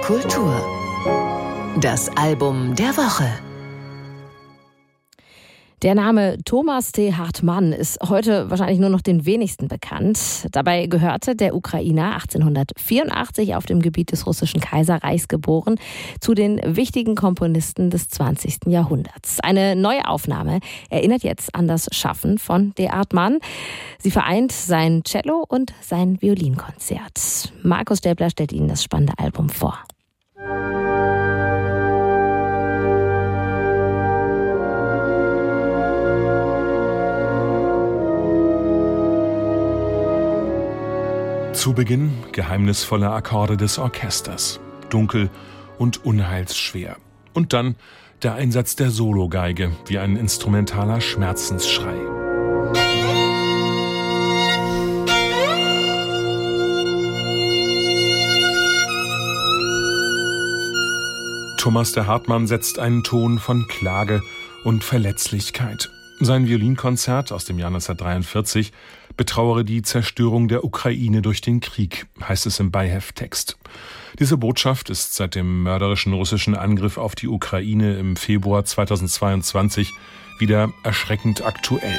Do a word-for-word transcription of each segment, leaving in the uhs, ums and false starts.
Kultur. Das Album der Woche. Der Name Thomas T. Hartmann ist heute wahrscheinlich nur noch den wenigsten bekannt. Dabei gehörte der Ukrainer, achtzehnhundertvierundachtzig auf dem Gebiet des russischen Kaiserreichs geboren, zu den wichtigen Komponisten des zwanzigsten Jahrhunderts. Eine neue Aufnahme erinnert jetzt an das Schaffen von D. Hartmann. Sie vereint sein Cello und sein Violinkonzert. Markus Stäbler stellt Ihnen das spannende Album vor. Zu Beginn geheimnisvolle Akkorde des Orchesters, dunkel und unheilsschwer. Und dann der Einsatz der Sologeige wie ein instrumentaler Schmerzensschrei. Thomas T. Hartmann setzt einen Ton von Klage und Verletzlichkeit. Sein Violinkonzert aus dem Jahr neunzehnhundertdreiundvierzig betrauere die Zerstörung der Ukraine durch den Krieg, heißt es im Beihefttext. Diese Botschaft ist seit dem mörderischen russischen Angriff auf die Ukraine im Februar zweitausendzweiundzwanzig wieder erschreckend aktuell.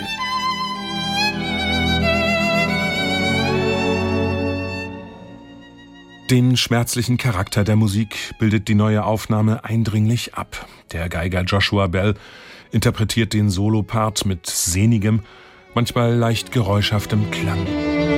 Den schmerzlichen Charakter der Musik bildet die neue Aufnahme eindringlich ab. Der Geiger Joshua Bell interpretiert den Solopart mit sehnigem, manchmal leicht geräuschhaftem Klang.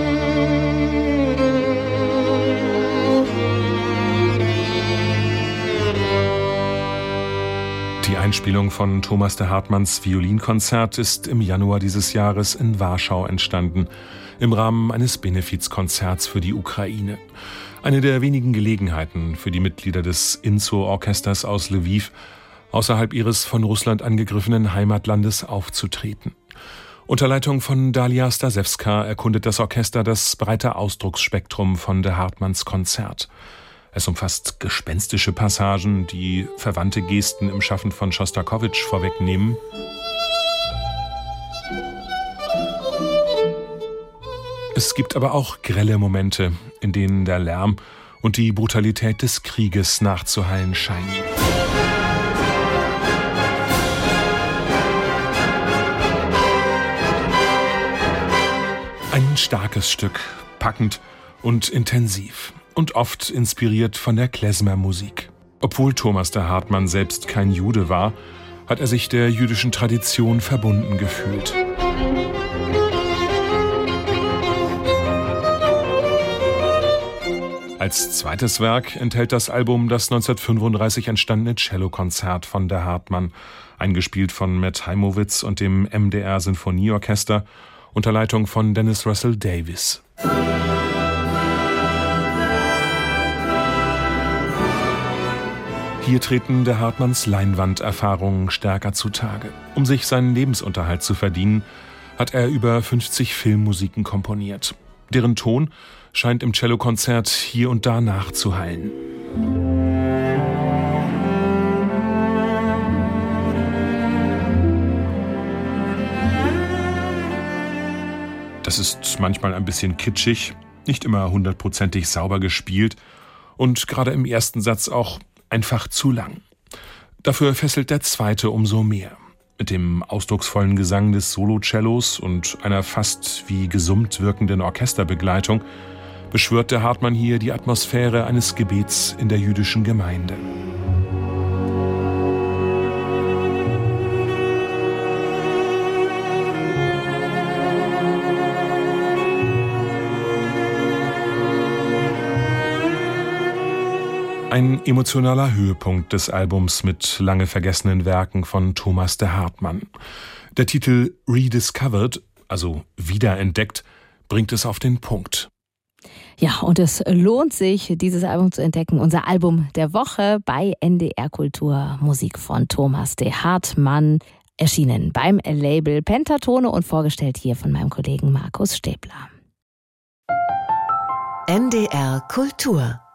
Die Einspielung von Thomas T. Hartmanns Violinkonzert ist im Januar dieses Jahres in Warschau entstanden, im Rahmen eines Benefizkonzerts für die Ukraine. Eine der wenigen Gelegenheiten für die Mitglieder des Inzo-Orchesters aus Lwiw, außerhalb ihres von Russland angegriffenen Heimatlandes aufzutreten. Unter Leitung von Dalia Stasewska erkundet das Orchester das breite Ausdrucksspektrum von de Hartmanns Konzert. Es umfasst gespenstische Passagen, die verwandte Gesten im Schaffen von Schostakowitsch vorwegnehmen. Es gibt aber auch grelle Momente, in denen der Lärm und die Brutalität des Krieges nachzuhallen scheinen. Ein starkes Stück, packend und intensiv und oft inspiriert von der Klezmer-Musik. Obwohl Thomas T. Hartmann selbst kein Jude war, hat er sich der jüdischen Tradition verbunden gefühlt. Als zweites Werk enthält das Album das neunzehnhundertfünfunddreißig entstandene Cellokonzert von de Hartmann, eingespielt von Matt Heimowitz und dem M D R Sinfonieorchester unter Leitung von Dennis Russell Davies. Hier treten de Hartmanns Leinwanderfahrungen stärker zutage. Um sich seinen Lebensunterhalt zu verdienen, hat er über fünfzig Filmmusiken komponiert. Deren Ton scheint im Cellokonzert hier und da nachzuhallen. Das ist manchmal ein bisschen kitschig, nicht immer hundertprozentig sauber gespielt und gerade im ersten Satz auch einfach zu lang. Dafür fesselt der zweite umso mehr. Mit dem ausdrucksvollen Gesang des Solo-Cellos und einer fast wie gesummt wirkenden Orchesterbegleitung beschwört de Hartmann hier die Atmosphäre eines Gebets in der jüdischen Gemeinde. Ein emotionaler Höhepunkt des Albums mit lange vergessenen Werken von Thomas T. Hartmann. Der Titel Rediscovered, also wiederentdeckt, bringt es auf den Punkt. Ja, und es lohnt sich, dieses Album zu entdecken. Unser Album der Woche bei N D R Kultur. Musik von Thomas T. Hartmann, erschienen beim Label Pentatone und vorgestellt hier von meinem Kollegen Markus Stäbler. N D R Kultur